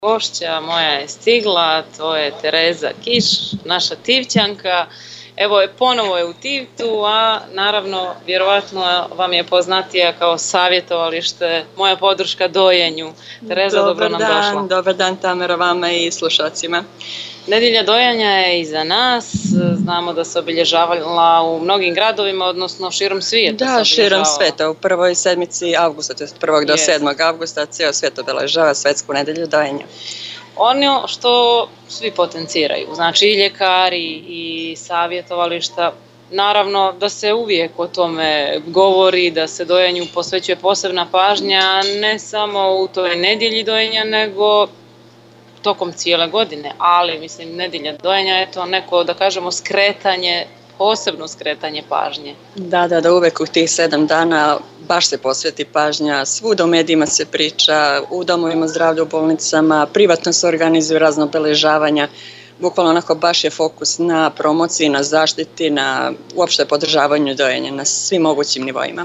Gošća moja je stigla, to je Tereza Kiš, naša Tivćanka. Evo je ponovo je u Tivtu, a naravno vjerovatno vam je poznatija kao savjetovalište, moja podrška dojenju. Tereza, dobro nam došla. Dobar dan Tamara, vama i slušalcima. Nedjelja dojenja je iza nas, znamo da se obilježavala u mnogim gradovima, odnosno širom svijeta. Da, širom svijeta, u prvoj sedmici avgusta, to je 1. do 7. avgusta, cijel svijet obilježava svjetsku nedjelju dojenja. Ono što svi potenciraju, znači i ljekari i savjetovališta, naravno da se uvijek o tome govori, da se dojenju posvećuje posebna pažnja, ne samo u toj nedjelji dojenja, nego tokom cijele godine, ali mislim nedjelja dojenja je to neko, da kažemo, skretanje, posebno skretanje pažnje. Da, uvijek u tih 7 dana baš se posveti pažnja, svuda u medijima se priča, u domovima zdravlja, u bolnicama, privatno se organizuju razno obilježavanja, bukvalno onako baš je fokus na promociji, na zaštiti, na uopšte podržavanju dojenja na svim mogućim nivoima.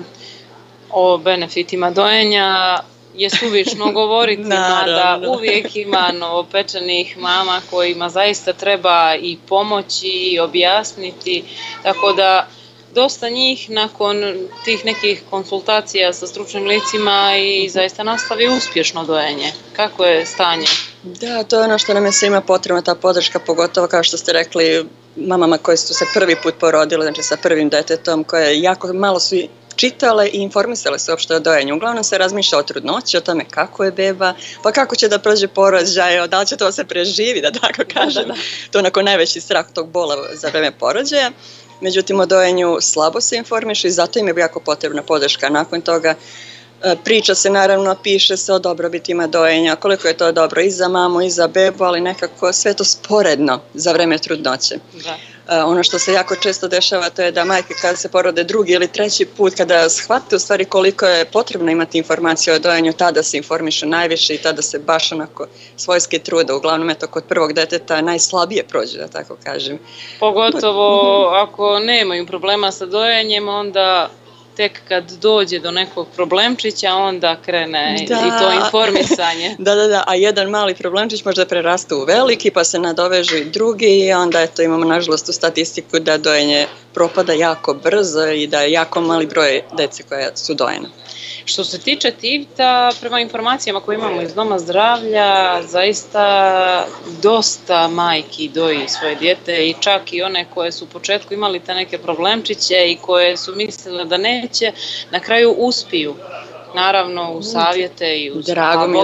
O benefitima dojenja je suvišno govoriti, da uvijek ima novopečenih mama kojima zaista treba i pomoći i objasniti, tako da dosta njih nakon tih nekih konsultacija sa stručnim licima i zaista nastavi uspješno dojenje. Kako je stanje? Da, to je ono što nam je svima potrebna, ta podrška, pogotovo kao što ste rekli mamama koje su se prvi put porodile, znači sa prvim djetetom, koje jako malo su čitale i informisale se uopšte o dojenju. Uglavnom se razmišlja o trudnoći, o tome kako je beba, pa kako će da prođe porođaj, da li će to se preživi, da tako kažem. To je onako najveći strah tog bola za vreme porođaja. Međutim, o dojenju slabo se informišu i zato im je jako potrebna podrška. Nakon toga priča se, naravno, piše se o dobrobitima dojenja, koliko je to dobro i za mamu i za bebu, ali nekako sve to sporedno za vreme trudnoće. Da. Ono što se jako često dešava, to je da majke kada se porode drugi ili treći put, kada shvate u stvari koliko je potrebno imati informacije o dojenju, tada se informišu najviše i tada se baš onako svojski trude. Uglavnom je to kod prvog djeteta najslabije prođe, da tako kažem. Pogotovo ako nemaju problema sa dojenjem, onda tek kad dođe do nekog problemčića, onda krene i to informisanje. Da, a jedan mali problemčić možda preraste u veliki, pa se nadovežu i drugi i onda imamo nažalost u statistiku da dojenje propada jako brzo i da je jako mali broj djece koja su dojena. Što se tiče Tivta, prema informacijama koje imamo iz Doma zdravlja, zaista dosta majki doji svoje dijete i čak i one koje su u početku imali te neke problemčiće i koje su mislile da neće, na kraju uspiju. Naravno uz savjete i uz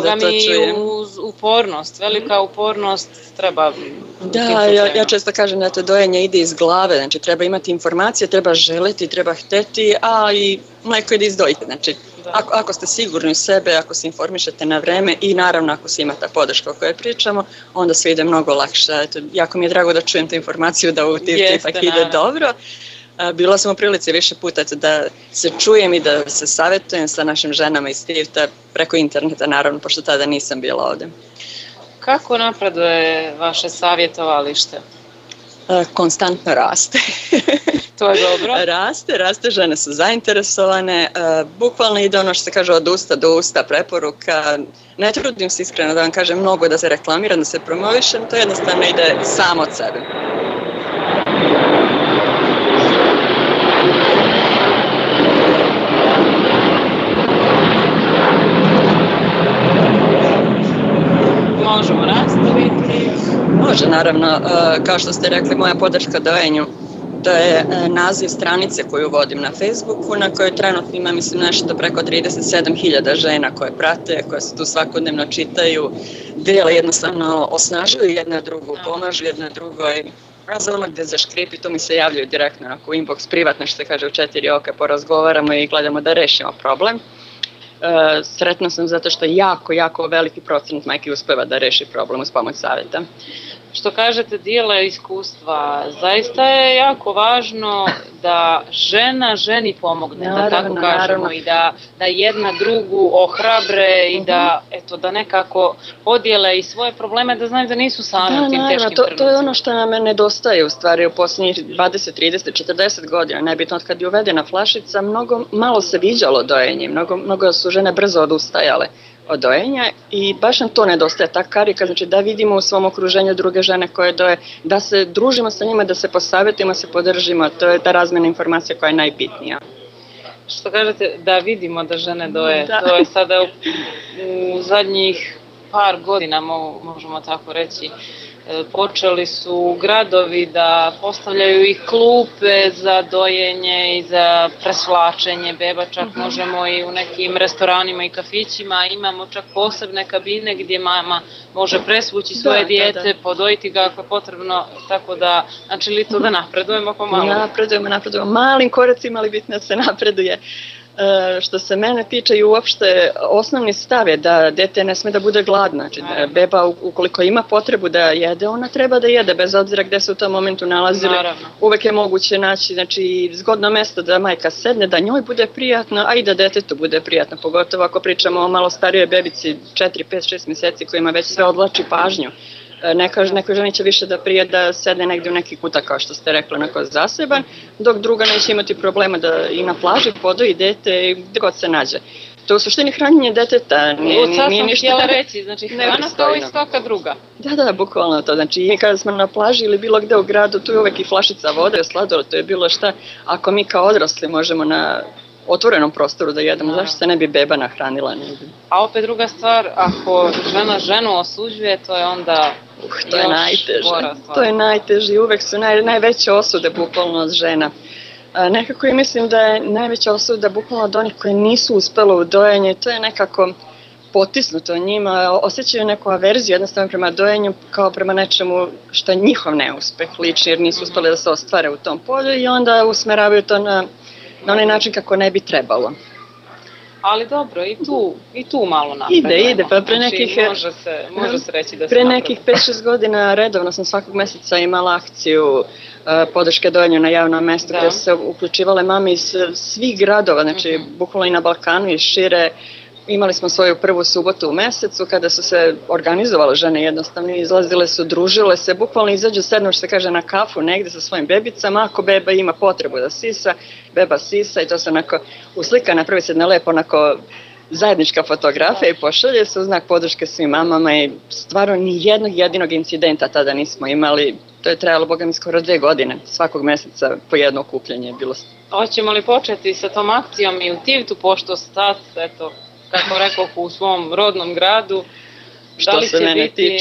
uz upornost, velika upornost treba. Da, ja često kažem da to dojenje ide iz glave, znači treba imati informacije, treba želiti, treba hteti, a i mlijeko ide iz dojke, znači ako ste sigurni u sebe, ako se informišete na vreme i naravno ako se ima ta podrška o kojoj pričamo, onda sve ide mnogo lakše. Jako mi je drago da čujem tu informaciju da u Tivtu ipak ide dobro. Bila sam u prilici više puta da se čujem i da se savjetujem sa našim ženama iz Tivta preko interneta, naravno, pošto tada nisam bila ovdje. Kako napreduje vaše savjetovalište? Konstantno raste. To je dobro. Raste, žene su zainteresovane, bukvalno ide ono što se kaže od usta do usta preporuka. Ne trudim se iskreno da vam kažem mnogo da se reklamiram, da se promovišem, to jednostavno ide samo od sebe. Možemo nastaviti. Može, naravno, kao što ste rekli, moja podrška dojenju, to je naziv stranice koju vodim na Facebooku, na kojoj trenutno ima, mislim, nešto preko 37.000 žena koje prate, koje se tu svakodnevno čitaju, dijele, jednostavno osnažuju jedna drugu, pomažu jedna drugoj. A za ono gdje zaškripi, tu mi se javljaju direktno u inbox privatno, što se kaže u 4 oka, porazgovaramo i gledamo da rešimo problem. Sretna sam zato što jako veliki procenat majki uspeva da reši problem uz pomoć savjeta. Što kažete, dijele iskustva, zaista je jako važno da žena ženi pomogne, da tako kažemo, i da jedna drugu ohrabre i da nekako podijele i svoje probleme, da znaju da nisu sami u tim teškim trenucima. To je ono što nam nedostaje u stvari u posljednjih 20, 30, 40 godina, nebitno od kad je uvedena flašica, mnogo malo se viđalo dojenje, mnogo su žene brzo odustajale od dojenja i baš nam to nedostaje, ta karika, znači da vidimo u svom okruženju druge žene koje doje, da se družimo sa njima, da se posavjetimo, se podržimo, to je ta razmjena informacija koja je najbitnija. Što kažete, da vidimo da žene doje, to je sada u zadnjih par godina, možemo tako reći, počeli su gradovi da postavljaju i klupe za dojenje i za presvlačenje beba, čak možemo i u nekim restoranima i kafićima, imamo čak posebne kabine gdje mama može presvući svoje dijete, podojiti ga ako je potrebno, tako da, znači li to da napredujemo pomalo? Napredujemo, malim koracima, ali bitno da se napreduje. Što se mene tiče i uopšte osnovni stav je da dete ne sme da bude gladno, znači beba ukoliko ima potrebu da jede, ona treba da jede bez obzira gde se u tom momentu nalazili. Uvek je moguće naći znači, zgodno mesto da majka sedne, da njoj bude prijatno, a i da detetu bude prijatno, pogotovo ako pričamo o malo starijoj bebici 4, 5, 6 mjeseci kojima već sve odvlači pažnju. Nekoj ženi će više da prije da sedne negdje u neki kutak, kao što ste rekli, onako zaseban, dok druga neće imati problema da i na plaži podoji dete i gdje god se nađe. To u suštini hranjenje deteta nije ništa. Sad sam htjela reći, znači hrana kao i svaka druga. Da, bukvalno to. Znači mi kada smo na plaži ili bilo gde u gradu, tu je uvek i flašica vode, sladoled, to je bilo šta. Ako mi kao odrasli možemo na otvorenom prostoru da jedemo, zašto se ne bi beba nahranila? A opet druga stvar, ako žena ženu osuđuje, to je onda to je najteže. To je najteže i uvek su najveće osude bukvalno od žena. Nekako i mislim da je najveća osuda bukvalno od onih koji nisu uspelo u dojenju, to je nekako potisnuto njima, osjećaju neku averziju jednostavno prema dojenju kao prema nečemu što je njihov neuspeh lični jer nisu uspeli da se ostvare u tom polju i onda usmeravaju to na onaj način kako ne bi trebalo. Ali dobro, i tu malo napredujemo. Ide, pa pre nekih... Može se reći da se pre nekih 5-6 godina redovno sam svakog meseca imala akciju podrške dojenju na javnom mestu gdje su se uključivale mame iz svih gradova, znači bukvalno i na Balkanu i šire. Imali smo svoju prvu subotu u mesecu kada su se organizovale žene jednostavno, izlazile su, družile se, bukvalno izađu, sednu što se kaže na kafu negde sa svojim bebicama, ako beba ima potrebu da sisa, beba sisa i to se onako uslika, napravi se jedna lepo onako zajednička fotografija i pošalje se u znak podrške svim mamama i stvarno ni jednog jedinog incidenta tada nismo imali. To je trajalo, boga mi, skoro 2 godine. Svakog meseca po jedno okupljanje je bilo. Hoćemo li početi sa tom akcijom i u Tivtu, pošto sad, eto, kako rekao, u svom rodnom gradu, da li će biti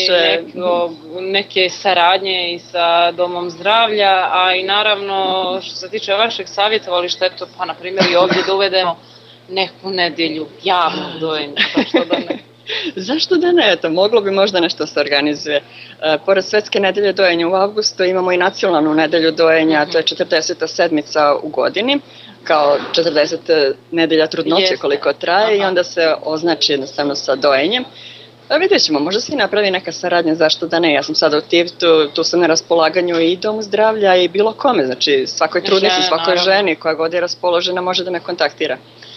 neke saradnje i sa Domom zdravlja, a i naravno što se tiče vašeg savjetovališta, eto, pa na primjer i ovdje da uvedemo neku nedjelju javnog dojenja, pa što da ne? Zašto da ne? Eto, moglo bi možda nešto se organizuje. Pored Svetske nedelje dojenja u avgustu imamo i nacionalnu nedelju dojenja, to je 40. sedmica u godini, kao 40 nedelja trudnoće koliko traje i onda se označi jednostavno sa dojenjem. Vidjet ćemo, možda se i napravi neka saradnja, zašto da ne? Ja sam sada u Tivtu, tu sam na raspolaganju i Domu zdravlja i bilo kome, znači svakoj trudnici, svakoj ženi koja god je raspoložena može da me kontaktira.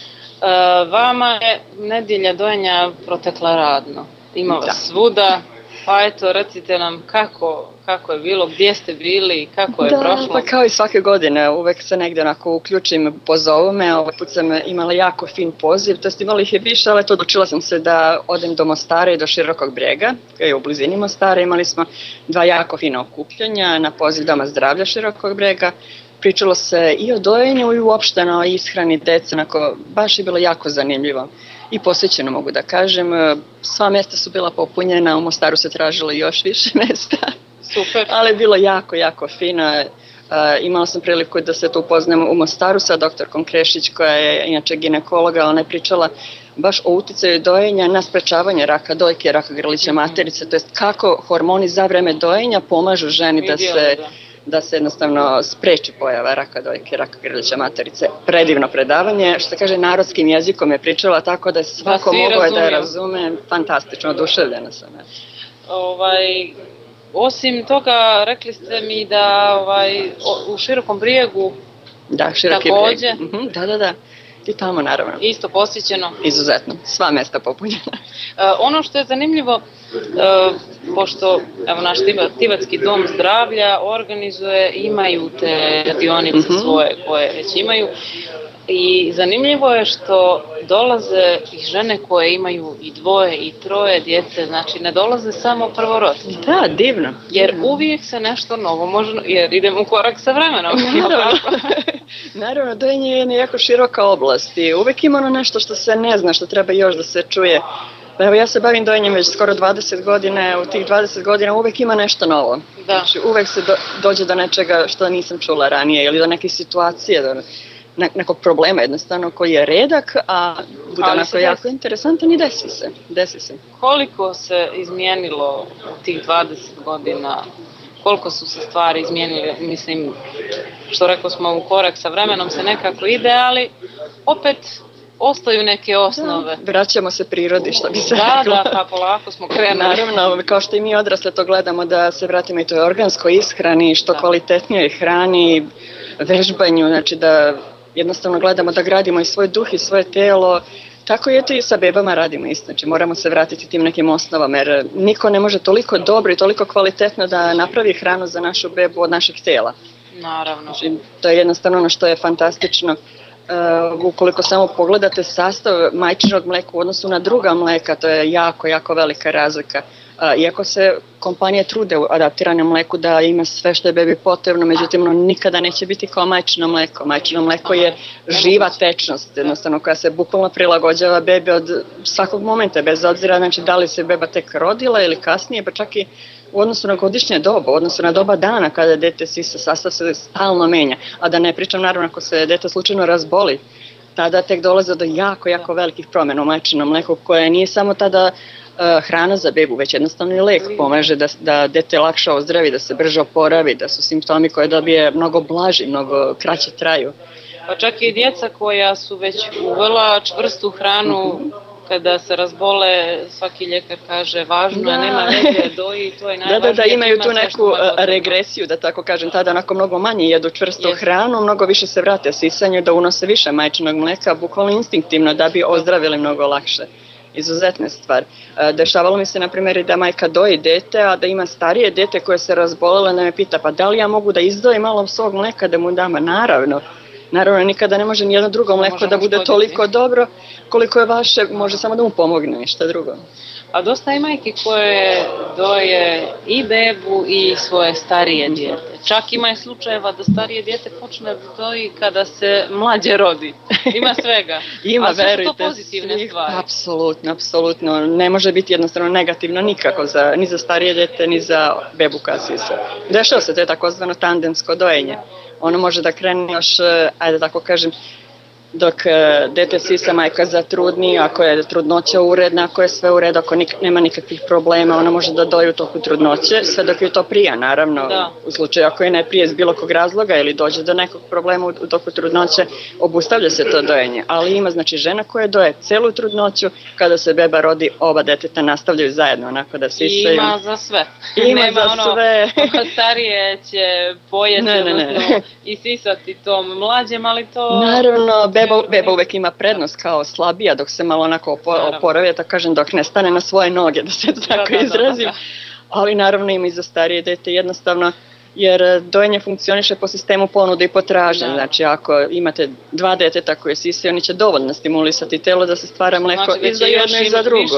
Vama je nedjelja dojenja protekla radno, ima vas svuda, pa eto recite nam kako je bilo, gdje ste bili, kako je prošlo? Pa kao i svake godine, uvek se negdje onako uključim, pozovu me, ovaj put sam imala jako fin poziv, to jest imala ih je više, ali odlučila sam se da odem do Mostara i do Širokog Brega, koji je u blizini Mostara, imali smo 2 jako fina okupljanja na poziv Doma zdravlja Širokog Brega. Pričalo se i o dojenju i uopšte o ishrani dece, baš je bilo jako zanimljivo i posvećeno mogu da kažem. Sva mjesta su bila popunjena, u Mostaru se tražilo još više mjesta. Super. Ali je bilo jako, jako fino. Imala sam priliku da se tu upoznam u Mostaru sa doktorkom Krešić koja je inače ginekologa, ona je pričala baš o uticaju dojenja na sprečavanje raka dojke, raka grlića materice, to jest kako hormoni za vreme dojenja pomažu ženi da se jednostavno spreči pojava raka dojke, raka grlića materice. Predivno predavanje, što se kaže narodskim jezikom je pričala tako da je svako mogao da je razume, fantastično, oduševljena sam. Osim toga, rekli ste mi da u Širokom Brijegu također. Da. I tamo naravno. Isto posjećeno. Izuzetno, sva mjesta popunjena. Ono što je zanimljivo, pošto naš Tivatski dom zdravlja organizuje, imaju te radionice svoje koje već imaju, I zanimljivo je što dolaze i žene koje imaju i 2 i 3 djece, znači ne dolaze samo prvorodci. Da, divno. Jer uvijek se nešto novo može, jer idemo u korak sa vremenom. Naravno, dojenje je jedna jako široka oblast i uvijek ima ono nešto što se ne zna, što treba još da se čuje. Pa evo, ja se bavim dojenjem već skoro 20 godina, u tih 20 godina uvijek ima nešto novo. Da. Znači, uvijek se dođe do nečega što nisam čula ranije ili do neke situacije, do nekog problema jednostavno koji je redak, a bude onako jako interesantan i desi se. Koliko se izmijenilo u tih 20 godina? Koliko su se stvari izmijenile? Mislim, što rekao smo, u korak sa vremenom se nekako ide, ali opet ostaju neke osnove. Da, vraćamo se prirodi, što bi se reklo. Da, pa polako smo krenuli. Naravno, kao što i mi odrasle to gledamo, da se vratimo i toj organskoj ishrani, što kvalitetnijoj hrani, vežbanju, znači da jednostavno gledamo da gradimo i svoj duh i svoje telo. Tako i eto i sa bebama radimo isto, znači moramo se vratiti tim nekim osnovama, jer niko ne može toliko dobro i toliko kvalitetno da napravi hranu za našu bebu od našeg tela. Naravno. Znači, to je jednostavno ono što je fantastično. Ukoliko samo pogledate sastav majčinog mleka u odnosu na druga mleka, to je jako, jako velika razlika. Iako se kompanije trude u adaptiranom mleku da ima sve što je bebi potrebno, međutim ono nikada neće biti kao majčino mleko. Majčino mleko je živa tečnost, jednostavno koja se bukvalno prilagođava bebi od svakog momenta, bez obzira znači da li se beba tek rodila ili kasnije, pa čak i u odnosu na godišnje doba, u odnosu na doba dana kada dete sisa, sastav se stalno menja. A da ne pričam naravno ako se dete slučajno razboli, tada tek dolaze do jako, jako velikih promjena u majčinom mleku koje nije samo tada hrana za bebu, već jednostavno i lek pomaže da dete lakše ozdravi, da se brže oporavi, da su simptomi koje dobije mnogo blaži, mnogo kraće traju. Pa čak i djeca koja su već uvela čvrstu hranu, kada se razbole, svaki ljekar kaže važno je, nema veze, doji, to je najvažnije. Da, imaju tu neku regresiju, da tako kažem, tada onako mnogo manje jedu čvrstu hranu, mnogo više se vrate sisanju, da unose više majčinog mleka, bukvalno instinktivno, da bi ozdravili mnogo lakše. Izuzetna stvar. Dešavalo mi se, na primjer, da majka doji dete, a da ima starije dete koje se razbolelo, da me pita, pa da li ja mogu da izdojim malo svog mleka da mu dam? Naravno, nikada ne može nijedno drugo mleko da bude toliko dobro koliko je vaše, može samo da mu pomogne, ništa drugo. A dosta je majki koje doje i bebu i svoje starije dijete. Čak ima i slučajeva da starije dijete počne da doji kada se mlađe rodi. Ima svega. Ima, verujte. A sve su to pozitivne stvari. Apsolutno. Ne može biti jednostavno negativno nikako ni za starije dijete, ni za bebu koja sisa. Dešava se, to je takozvano tandemsko dojenje. Ono može da krene još, ajde tako kažem, dok dete sisa, majka zatrudni, ako je trudnoća uredna, ako je sve u redu, ako nema nikakvih problema, ona može da doji u toku trudnoće, sve dok je to prija, naravno. U slučaju ako je ne prije iz bilo kog razloga ili dođe do nekog problema u toku trudnoće, obustavlja se to dojenje. Ali ima znači žena koja doje celu trudnoću, kada se beba rodi, oba deteta nastavljaju zajedno, onako da sisaju. Ima za sve. Ima za sve. Ono starije će pojeti, odnosno i sisati tom mlađem, ali to... Naravno, beba uvek ima prednost kao slabija dok se malo onako oporavlja, tako kažem, dok ne stane na svoje noge, da se tako izrazim. Ali naravno ima i za starije dete jednostavno, jer dojenje funkcioniše po sistemu ponude i potražnje. Znači ako imate 2 deteta koje sisaju, oni će dovoljno stimulisati telo da se stvara mleko i za jedno i za drugo.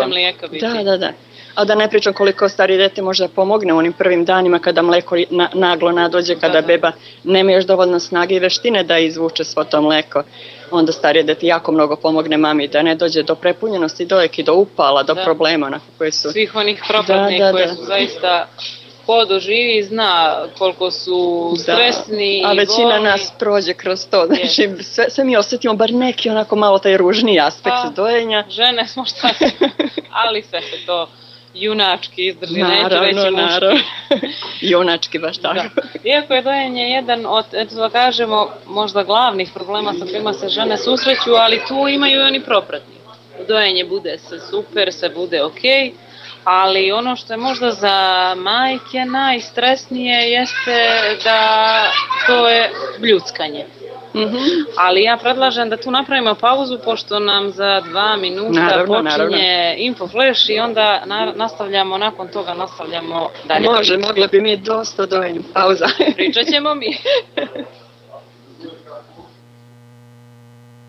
Da. A da ne pričam koliko starije dete može da pomogne u onim prvim danima kada mleko naglo nadođe, kada beba nema još dovoljno snage i veštine da izvuče svo to mleko. Onda starije dete jako mnogo pomogne mami da ne dođe do prepunjenosti dojke, do upala, do problema koji su... Svih onih propratnih koji su zaista... Ko doživi zna koliko su stresni i a većina nas prođe kroz to, znači sve mi osjetimo bar neki onako malo taj ružniji aspekt dojenja. Žene smo šta, ali sve se to junački izdrži, neću reći muški. Junački, baš tako. Iako je dojenje jedan od, eto da kažemo, možda glavnih problema sa kojima se žene susreću, ali tu imaju i oni propratni. Dojenje bude se super, sve bude okej. Ali ono što je možda za majke najstresnije jeste da to je bljuckanje. Ali ja predlažem da tu napravimo pauzu pošto nam za 2 minuta počinje Info Flash i onda nastavljamo, nakon toga nastavljamo dalje. Mogla bi mi dosta dojenju pauza. Pričat ćemo mi.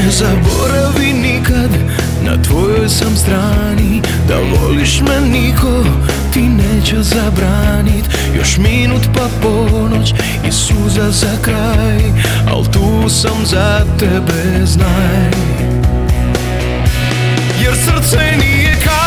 Ne zaboravi nikad, na tvojoj sam strani. Da voliš me niko ti neće zabranit. Još minut pa ponoć i suza za kraj, al tu sam za tebe, znaj. Jer srce nije